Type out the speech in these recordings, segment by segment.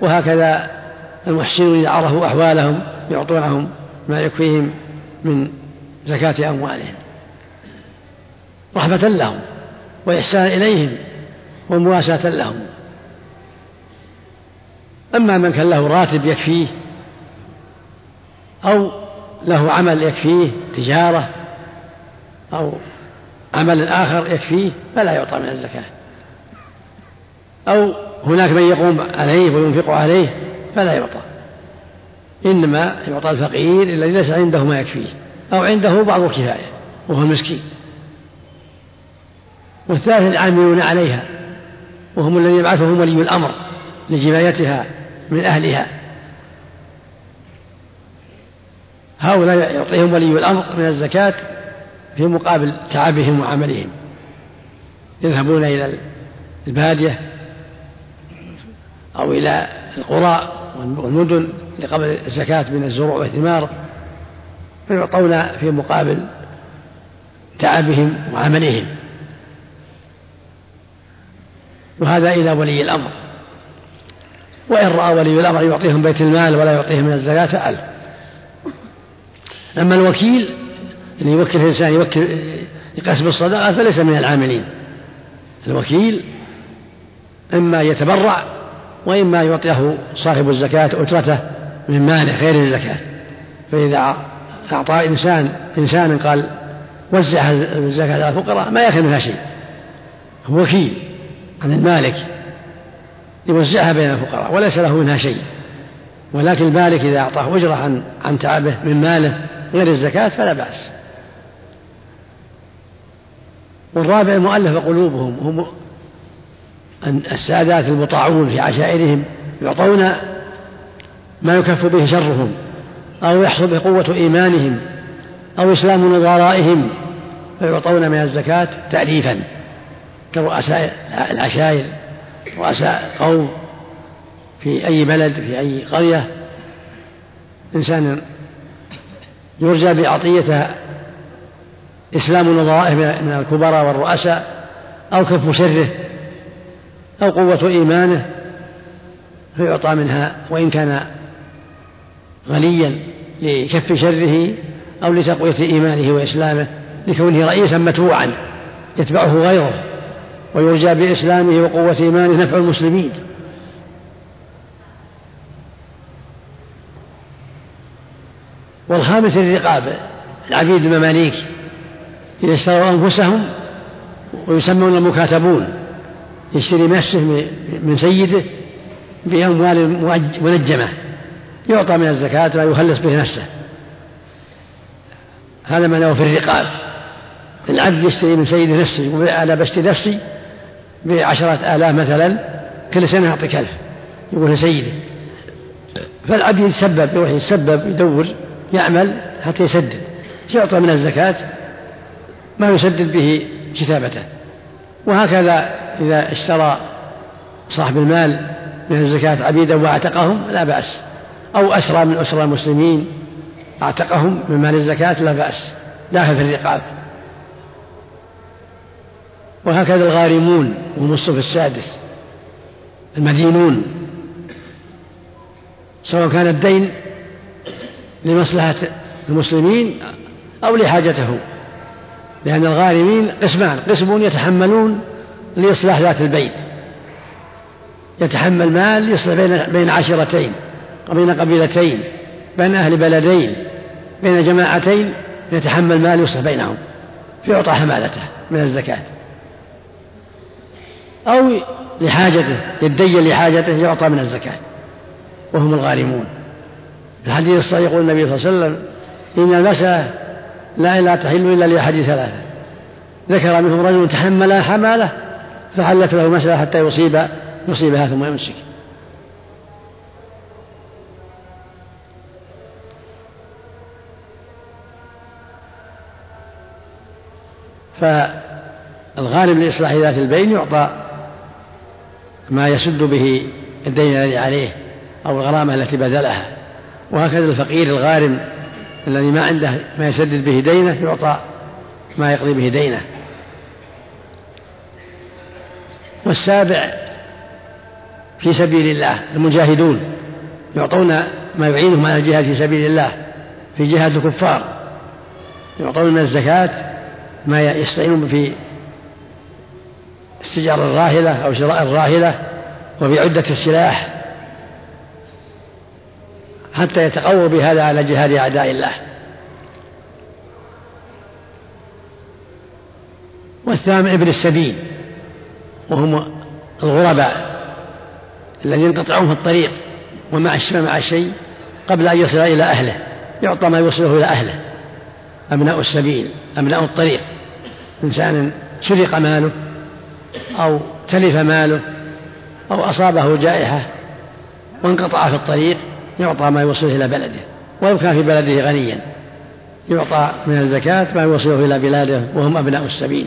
وهكذا المحسنون إذا عرفوا أحوالهم يعطونهم ما يكفيهم من زكاة أموالهم رحمة لهم وإحسان إليهم ومواساة لهم. أما من كان له راتب يكفيه أو له عمل يكفيه تجارة أو عمل آخر يكفيه فلا يعطى من الزكاة، أو هناك من يقوم عليه وينفق عليه فلا يعطى، إنما يعطى الفقير الذي ليس عنده ما يكفيه أو عنده بعض الكفاية وهو المسكين. والثالث العاملون عليها وهم الذين يبعثهم ولي الأمر لجبايتها من أهلها، هؤلاء يعطيهم ولي الأمر من الزكاة في مقابل تعبهم وعملهم، يذهبون إلى البادية أو إلى القرى والمدن لقبل الزكاة من الزروع والثمار فيعطون في مقابل تعبهم وعملهم، وهذا إلى ولي الأمر. وإن رأى ولي الأمر يعطيهم بيت المال ولا يعطيهم من الزكاة فعل. أما الوكيل اللي يوكل الإنسان يوكل يقسم الصدقة فليس من العاملين. الوكيل إما يتبرع وإما يعطيه صاحب الزكاة أجرته من ماله غير الزكاة. فإذا أعطى إنسان قال وزع الزكاة على الفقراء ما يأخذ منها شيء، هو وكيل عن المالك يوزعها بين الفقراء وليس له منها شيء، ولكن المالك إذا أعطاه أجرة عن تعبه من ماله غير الزكاة فلا بأس. والرابع المؤلف قلوبهم، هم السادات المطاعون في عشائرهم يعطون ما يكف به شرهم أو يحصل به قوة إيمانهم أو إسلام نظرائهم فيعطون من الزكاة تأليفا كرؤساء العشائر رؤساء قوم في أي بلد في أي قرية، إنسان يرجى بعطيته إسلام نظرائه من الكبراء والرؤساء أو كف شره أو قوة إيمانه فيعطى منها وإن كان غنيا لكف شره أو لتقوية إيمانه وإسلامه لكونه رئيسا متبوعا يتبعه غيره ويرجى بإسلامه وقوة إيمانه نفع المسلمين. والخامس الرقاب، العبيد المماليك إذا اشتروا أنفسهم ويسمون المكاتبون، يشتري نفسه من سيده بأموال منجمة يعطى من الزكاة ما يخلص به نفسه، هذا معناه في الرقاب. العبد يشتري من سيده نفسه يقول أنا بشتري نفسي ب10,000 مثلا كل سنة يعطيك 1000 يقول لسيده، فالعبد يتسبب يروح يتسبب يدور يعمل حتى يسدد يعطى من الزكاة ما يسدد به كتابته. وهكذا إذا اشترى صاحب المال من الزكاة عبيدا واعتقهم لا بأس، أو أسرى من أسرى المسلمين اعتقهم من مال الزكاة لا بأس، داخل في الرقاب. وهكذا الغارمون والمصطفى السادس المدينون، سواء كان الدين لمصلحة المسلمين أو لحاجته، لأن الغارمين قسمان، قسم يتحملون لإصلاح ذات البين، يتحمل مال يصلح بين عشيرتين وبين قبيلتين بين أهل بلدين بين جماعتين، يتحمل مال يصلح بينهم فيعطى حمالته من الزكاة، أو لحاجته يدين لحاجته يعطى من الزكاة وهم الغارمون. الحديث الصحيح يقول النبي صلى الله عليه وسلم إن المسألة لا تحل إلا لأحد 3، ذكر منهم رجل تحمل حمالة فحلت له مسألة حتى يصيبها ثم يمسك. فالغارم لإصلاح ذات البين يعطى ما يسد به الدين الذي عليه أو الغرامة التي بذلها، وهكذا الفقير الغارم الذي ما عنده ما يسدد به دينه يعطى ما يقضي به دينه. والسابع في سبيل الله المجاهدون يعطون ما يعينهم على الجهاد في سبيل الله في جهاد الكفار، يعطون من الزكاة ما يستعينون في استجار الراحلة أو شراء الراحلة وفي عدة السلاح حتى يتقووا بهذا على جهاد أعداء الله. والثامن ابن السبيل، وهم الغرباء الذين ينقطعون في الطريق ومع الشيء قبل أن يصل إلى أهله، يعطى ما يوصله إلى أهله. أبناء السبيل أبناء الطريق، إنسان سرق ماله أو تلف ماله أو أصابه جائحة وانقطع في الطريق، يعطى ما يوصله إلى بلده، ولو كان في بلده غنيا يعطى من الزكاة ما يوصله إلى بلاده، وهم أبناء السبيل.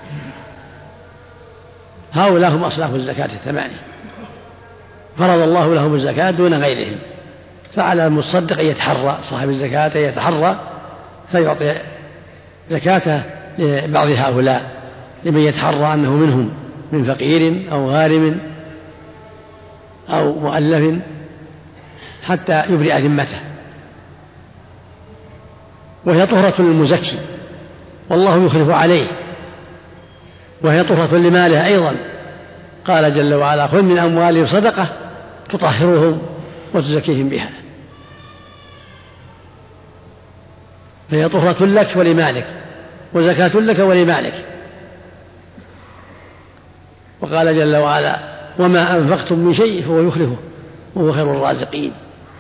هؤلاء هم أصناف الزكاة الثمانية، فرض الله لهم الزكاة دون غيرهم، فعلى المتصدق أن يتحرى، صاحب الزكاة أن يتحرى فيعطي زكاته لبعض هؤلاء، لمن يتحرى أنه منهم، من فقير أو غارم أو مؤلف، حتى يبرئ ذمته. وهي طهرة للمزكي والله يخلف عليه، وهي طهرة لماله أيضا، قال جل وعلا: خذ من أموالهم صدقة تطهرهم وتزكيهم بها. فهي طهرة لك ولمالك، وزكاة لك ولمالك. وقال جل وعلا: وما أنفقتم من شيء فهو يخلفه وهو خير الرازقين.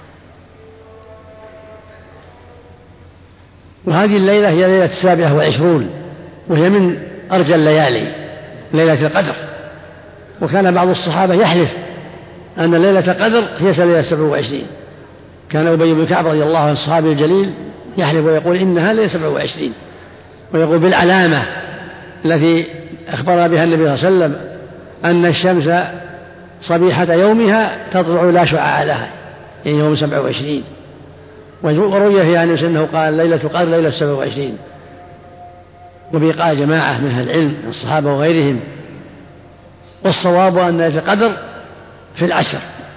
وهذه الليلة هي ليلة 27، وهي من أرجى الليالي، ليلة القدر. وكان بعض الصحابة يحلف أن ليلة القدر هي ليلة 27. كان أبي بن كعب رضي الله عنه الصحابي الجليل يحلف ويقول إنها ليلة 27، ويقول بالعلامة التي أخبر بها النبي صلى الله عليه وسلم أن الشمس صبيحة يومها تطلع لا شعاع لها، يعني يوم 27. وروي في أنه أنه قال ليلة القدر ليلة 27. وبه قال جماعة من أهل العلم من الصحابة وغيرهم. والصواب أن ليلة القدر في العشر،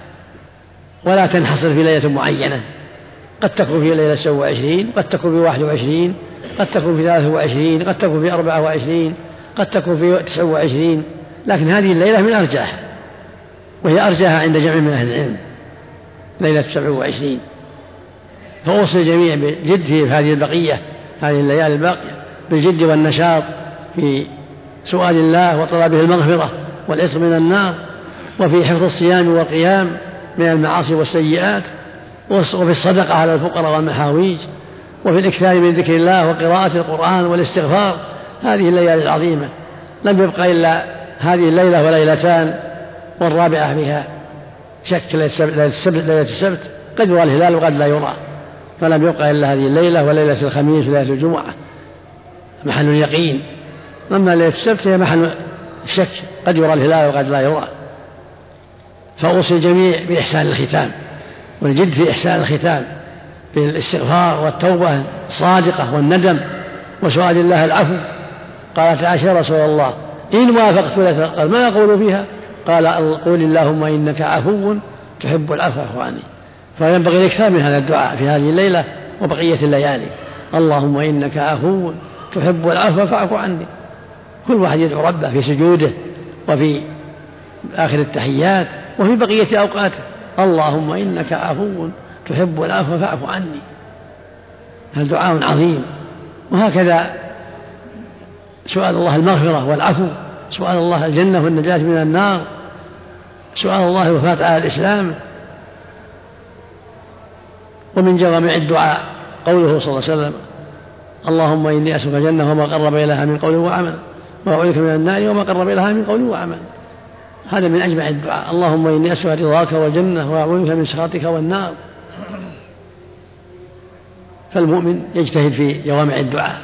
ولا تنحصر في ليلة معينة، قد تكون في ليلة 27، قد تكون في 21، قد تكون في 23، قد تكون في 24، قد تكون في 29، لكن هذه الليلة من أرجاها، وهي أرجاها عند جمع من أهل العلم ليلة 27. فأوصي الجميع بالجد في هذه البقية، هذه الليالي الباقية، بالجد والنشاط في سؤال الله وطلبه المغفرة والعتق من النار، وفي حفظ الصيام والقيام من المعاصي والسيئات، وفي الصدقة على الفقراء والمحاويج، وفي الإكثار من ذكر الله وقراءة القرآن والاستغفار. هذه الليالي العظيمة لم يبقى إلا هذه الليلة وليلتان، والرابعة بها شك ليلة السبت، قد يرى الهلال وقد لا يرى، فلم يبقى إلا هذه الليلة وليلة الخميس وليلة الجمعة محل يقين. أما ليلة السبت هي محل الشك، قد يرى الهلال وقد لا يرى. فأوصي الجميع بإحسان الختام، والجد في إحسان الختام بالاستغفار والتوبة الصادقة والندم وسؤال الله العفو. قالت عائشة: يا رسول الله إن وافقت ليلة القدر ما أقول فيها؟ قال: قول اللهم إنك عفو تحب العفو فاعف عني. فينبغي الإكثار من هذا الدعاء في هذه الليلة وبقية الليالي: اللهم إنك عفو تحب العفو فاعف عني. كل واحد يدعو ربه في سجوده وفي آخر التحيات وفي بقية أوقاته: اللهم إنك عفو تحب العفو فاعف عني. هذا دعاء عظيم. وهكذا سؤال الله المغفرة والعفو، سؤال الله الجنة والنجاة من النار، سؤال الله الوفاة على الإسلام. ومن جوامع الدعاء قوله صلى الله عليه وسلم: اللهم إني أسألك الجنة وما قرب إليها من قول وعمل، وأعوذ بك من النار وما قرب إليها من قول وعمل. هذا من أجمع الدعاء: اللهم إني أسألك رضاك والجنة وأعوذ بك من سخطك والنار. فالمؤمن يجتهد في جوامع الدعاء،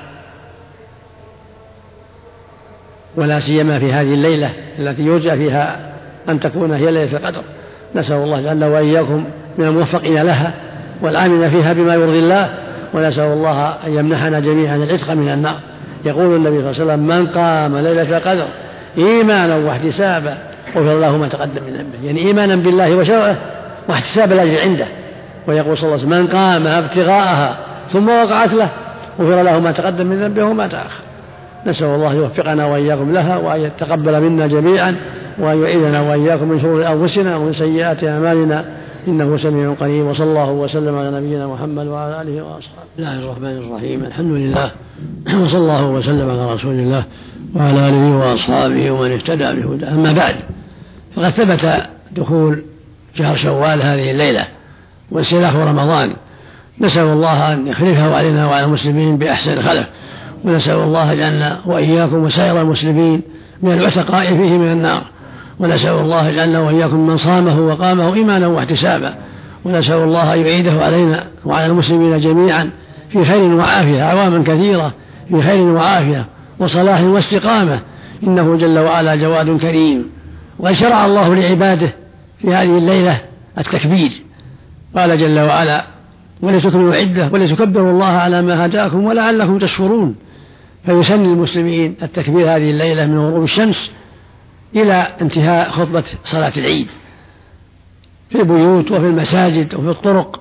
ولا سيما في هذه الليلة التي يرجى فيها أن تكون هي ليلة القدر. نسأل الله جل وإياكم من الموفقين لها والعاملين فيها بما يرضي الله، ونسأل الله أن يمنحنا جميعا العتق من النار. يقول النبي صلى الله عليه وسلم: من قام ليلة القدر إيمانا واحتسابا غفر له ما تقدم من ذنبه، يعني إيمانا بالله وشرعه واحتساب الأجر عنده. ويقول صلى الله عليه وسلم: من قام ابتغاءها ثم وقعت له غفر له ما تقدم من ذنبه وما تأخر. نسأل الله يوفقنا وإياكم لها، وأن يتقبل منا جميعا، وأن يعيذنا وإياكم من شرور أنفسنا ومن سيئات أعمالنا، إنه سميع قريب. وصلى الله وسلم على نبينا محمد وعلى آله وأصحابه. بسم الله الرحمن الرحيم. الحمد لله، وصلى الله وسلم على رسول الله وعلى آله وأصحابه ومن اهتدى بهداه. أما بعد، فقد ثبت دخول شهر شوال هذه الليلة وانسلاخ رمضان. نسأل الله أن يخلفه علينا وعلى المسلمين بأحسن خلف، ونسأل الله يجعلنا وإياكم وسائر المسلمين من العتقاء فيه من النار، ونسأل الله يجعلنا وإياكم من صامه وقامه إيمانا واحتسابا، ونسأل الله أن يعيده علينا وعلى المسلمين جميعا في خير وعافية، أعواما كثيرة في خير وعافية وصلاح واستقامة، إنه جل وعلا جواد كريم. وقد شرع الله لعباده في هذه الليلة التكبير، قال جل وعلا: ولتكملوا عدة ولتكبروا الله على ما هداكم ولعلكم تشكرون. فيسن المسلمين التكبير هذه الليلة من غروب الشمس إلى انتهاء خطبة صلاة العيد في البيوت وفي المساجد وفي الطرق.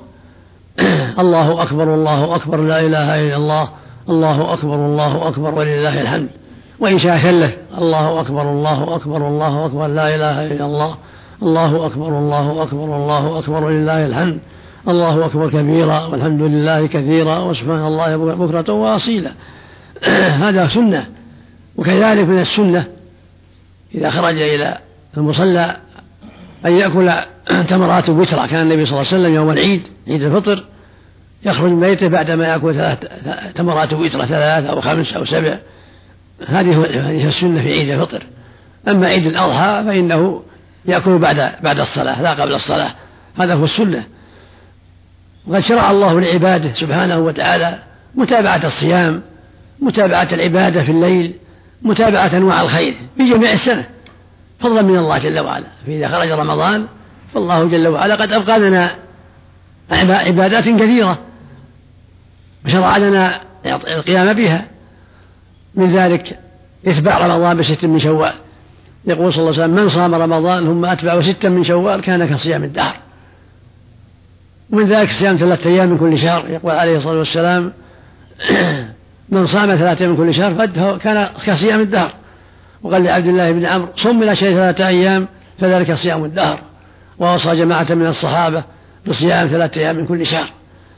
الله أكبر الله أكبر لا إله إلا الله، الله أكبر الله أكبر ولله الحمد. وإن شاء ثلث: الله أكبر الله أكبر الله أكبر لا إله إلا الله، الله أكبر الله أكبر الله أكبر ولله الحمد، الله أكبر كبيرا والحمد لله كثيرا وسبحان الله بكرة وأصيلا. هذا سنة. وكذلك من السنة إذا خرج إلى المصلى أن يأكل تمرات وترا. كان النبي صلى الله عليه وسلم يوم العيد، عيد الفطر، يخرج من بيته بعدما يأكل 3 تمرات وترا، 3 أو 5 أو 7. هذه السنة في عيد الفطر. أما عيد الأضحى فإنه يأكل بعد الصلاة لا قبل الصلاة، هذا هو السنة. وقد شرع الله لعباده سبحانه وتعالى متابعة الصيام، متابعة العبادة في الليل، متابعة أنواع الخير في جميع السنة، فضلا من الله جل وعلا. فإذا خرج رمضان فالله جل وعلا قد أبقى لنا عبادات كثيرة وشرع لنا القيام بها. من ذلك إتباع رمضان ب6 من شوال. يقول صلى الله عليه وسلم: من صام رمضان ثم أتبعه 6 من شوال كان كصيام الدهر. ومن ذلك صيام 3 أيام من كل شهر. يقول عليه الصلاة والسلام: من صام 3 من كل شهر كان كصيام الدهر. وقال لعبد الله بن عمرو: صم إلى شيء 3 أيام فذلك صيام الدهر. ووصى جماعة من الصحابة بصيام 3 أيام من كل شهر.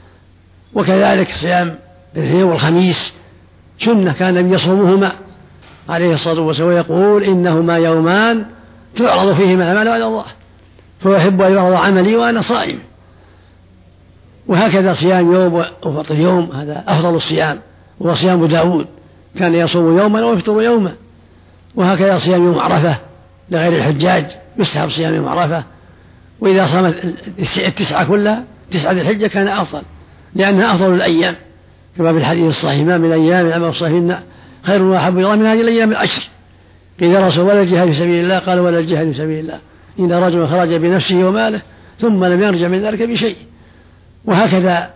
وكذلك صيام الاثنين والخميس سنة كان النبي يصومهما عليه الصلاة والسلام، ويقول: إنهما يومان تعرض فيهما الأعمال على الله، فيحب أن يعرض عملي وأنا صائم. وهكذا صيام يوم وفطر يوم، هذا أفضل الصيام، وهو صيام داود، كان يصوم يوما ويفطر يوما. وهكذا صيام يوم عرفة لغير الحجاج، يستحب صيام يوم عرفة. وإذا صام 9 كلها 9 ذي الحجة كان أفضل، لأنها أفضل الأيام، كما في الحديث الصحيح: ما من أيام العمل الصالح خير وأحب إلى الله من هذه الأيام العشر. قيل رسول: ولا الجهاد في سبيل الله؟ قال: ولا الجهاد في سبيل الله إن رجل خرج بنفسه وماله ثم لم يرجع من ذلك بشيء. وهكذا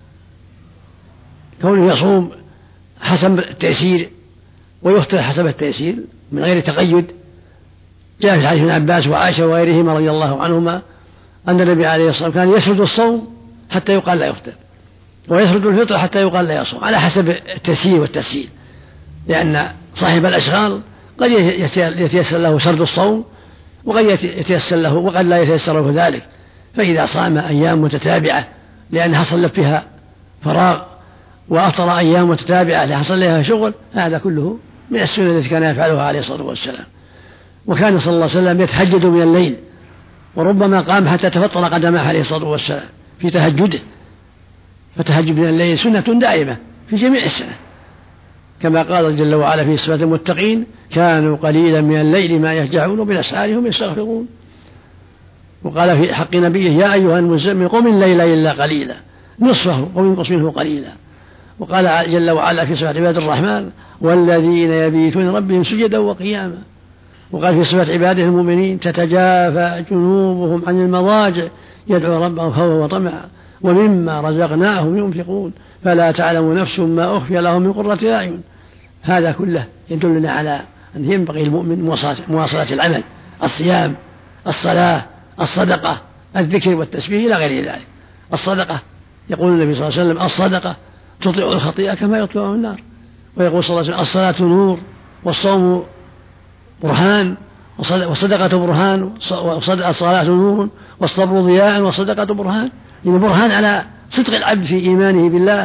كونه يصوم حسب التيسير ويفطر حسب التيسير من غير تقيد. جاء في حديث ابن عباس وعائشة وغيرهما رضي الله عنهما أن النبي عليه الصلاة والسلام كان يسرد الصوم حتى يقال لا يفطر، ويسرد الفطر حتى يقال لا يصوم، على حسب التسهيل والتسهيل، لأن صاحب الأشغال قد يتيسر له سرد الصوم وقد يتيسر له وقد لا يتيسر له ذلك. فإذا صام أيام متتابعة لأن حصل فيها فراغ، وأفطر أيام متتابعة لأن حصل لها شغل، هذا كله من السنة التي كان يفعلها عليه الصلاة والسلام. وكان صلى الله عليه وسلم يتهجد من الليل، وربما قام حتى تفطر قدمه عليه الصلاة والسلام في تهجده. فتهجد من الليل سنة دائمة في جميع السنة، كما قال جل وعلا في صفات المتقين: كانوا قليلا من الليل ما يهجعون وبالأسحار هم يستغفرون. وقال في حق نبيه: يا أيها المزمل قم الليل إلا قليلا نصفه وانقص منه قليلا. وقال جل وعلا في صفات عباد الرحمن: والذين يبيتون ربهم سجدا وقياما. وقال في صفات عباده المؤمنين: تتجافى جنوبهم عن المضاجع يدعو ربهم خوفا وطمعا ومما رزقناهم ينفقون فلا تعلم نفس ما أخفي لهم من قرة أعين. هذا كله يدلنا على أن ينبغي المؤمن مواصلة العمل الصيام، الصلاة، الصدقة، الذكر والتسبيح إلى غير ذلك. الصدقة يقول النبي صلى الله عليه وسلم الصدقة تطيع الخطيئة كما يطيعها النار، ويقول صلى الله عليه وسلم الصلاة نور والصوم برهان والصدقة برهان، والصلاة نور والصبر ضياء والصدقة برهان، يعني برهان على صدق العبد في إيمانه بالله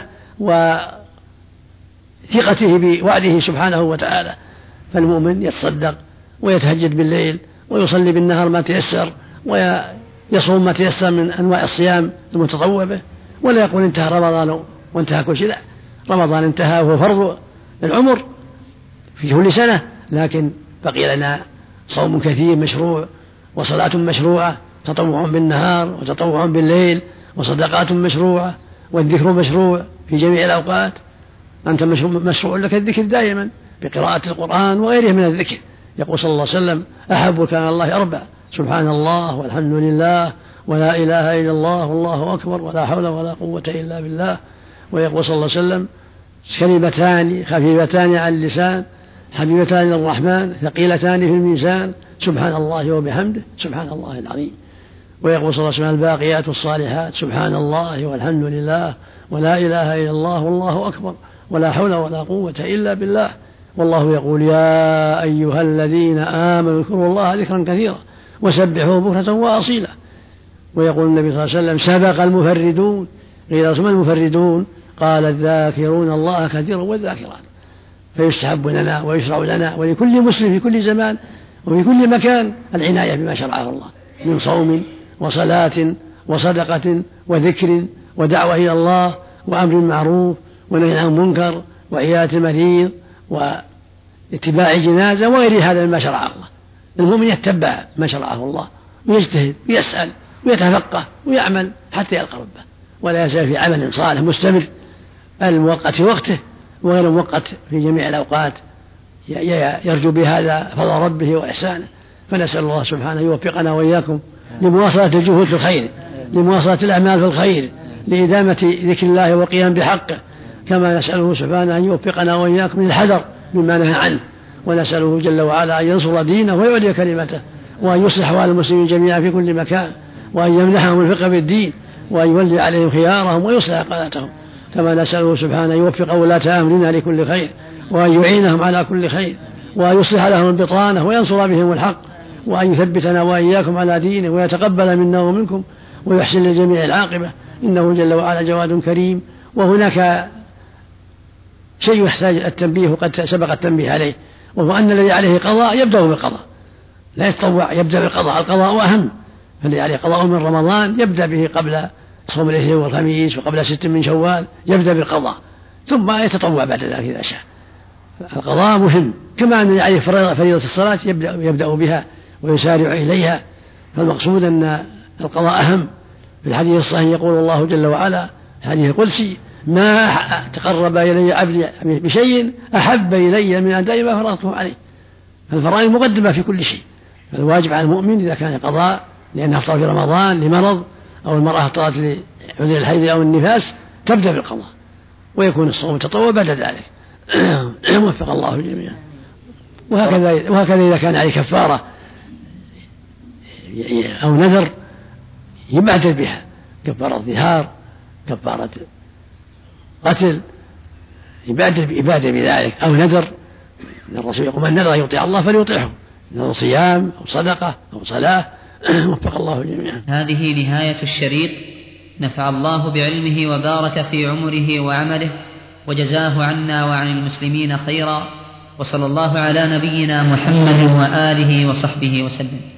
وثقته بوعده سبحانه وتعالى. فالمؤمن يتصدق ويتهجد بالليل ويصلي بالنهار ما تيسر ويصوم ما تيسر من أنواع الصيام المتطوع به، ولا يقول انتهى رمضان وانتهى كل شيء. لا، رمضان انتهى وهو فرض العمر في كل سنة، لكن بقي لنا صوم كثير مشروع وصلاة مشروعة، تطوع بالنهار وتطوع بالليل وصدقات مشروعة والذكر مشروع في جميع الأوقات. أنت مشروع لك الذكر دائما بقراءة القرآن وغيره من الذكر. يقول صلى الله عليه وسلم أحب كلام الله أربع: سبحان الله والحمد لله ولا إله إلا الله والله أكبر ولا حول ولا قوة إلا بالله. ويقول صلى الله عليه وسلم كلمتان خفيفتان على اللسان حبيبتان للرحمن ثقيلتان في الميزان: سبحان الله وبحمده سبحان الله العظيم. ويقول صلى الله عليه وسلم الباقيات الصالحات: سبحان الله والحمد لله ولا إله إلا الله والله أكبر ولا حول ولا قوة إلا بالله. والله يقول: يا أيها الذين آمنوا اذكروا الله ذكرا كثيرا وسبحوه بكرة وأصيلا. ويقول النبي صلى الله عليه وسلم: سبق المفردون. قيل: ثم المفردون؟ قال: الذاكرون الله كثيرا والذاكرات. فيستحب لنا ويشرع لنا ولكل مسلم في كل زمان وفي كل مكان العناية بما شرعه الله من صوم وصلاة وصدقة وذكر ودعوة إلى الله وأمر معروف ونهي عن منكر وعيادة المريض واتباع جنازة وغير هذا مما شرعه الله. المؤمن يتبع ما شرعه الله ويجتهد ويسأل ويتفقه ويعمل حتى يلقى ربه، ولا يزال في عمل صالح مستمر الموقت في وقته وغير الموقت في جميع الأوقات، يرجو بهذا فضل ربه وإحسانه. فنسأل الله سبحانه يوفقنا وإياكم لمواصلة الجهود في الخير، لمواصلة الأعمال في الخير، لإدامة ذكر الله والقيام بحقه، كما نسأله سبحانه أن يوفقنا وإياكم للحذر مما نهى عنه. ونسأله جل وعلا أن ينصر دينه ويعلي كلمته، وأن يصلح أحوال المسلمين جميعا في كل مكان، وأن يمنحهم الفقه بالدين، وأن يولي عليهم خيارهم ويصلح قادتهم. كما نسأله سبحانه يوفق ولاة أمرنا لكل خير، وأن يعينهم على كل خير، وأن يصلح لهم البطانة وينصر بهم الحق، وأن يثبتنا وإياكم على دينه ويتقبل منا ومنكم ويحسن للجميع العاقبة، إنه جل وعلا جواد كريم. وهناك شيء يحتاج التنبيه وقد سبق التنبيه عليه، وهو أن الذي عليه قضاء يبدأ بالقضاء، لا يتطوع، يبدأ بالقضاء، القضاء أهم. فالذي عليه قضاء من رمضان يبدأ به قبل صوم الاثنين والخميس وقبل 6 من شوال، يبدأ بالقضاء ثم يتطوع بعد ذلك إذا شاء. القضاء مهم، كما أن عليه فريضة الصلاة يبدأ بها ويسارع إليها. فالمقصود أن القضاء أهم. في الحديث الصحيح يقول الله جل وعلا الحديث القدسي: ما تقرب إلي عبدي بشيء أحب إلي من أداء ما فرضته عليه. فالفرائض مقدمة في كل شيء. فالواجب على المؤمن إذا كان قضاء لأنه أفطر في رمضان لمرض أو المرأة أفطرت لعذر الحيض أو النفاس تبدأ بالقضاء، ويكون الصوم تطوع بعد ذلك. وفق الله الجميع. وهكذا إذا كان عليه كفارة أو نذر يبادر بها، كفارة ظهار، كفارة قتل، يبادر بذلك، أو نذر. الرسول يقول: من نذر يطيع الله فليطيعه، نذر صيام أو صدقة أو صلاة. وفق الله جميعا. هذه نهاية الشريط، نفع الله بعلمه وبارك في عمره وعمله وجزاه عنا وعن المسلمين خيرا، وصلى الله على نبينا محمد وآله وصحبه وسلم.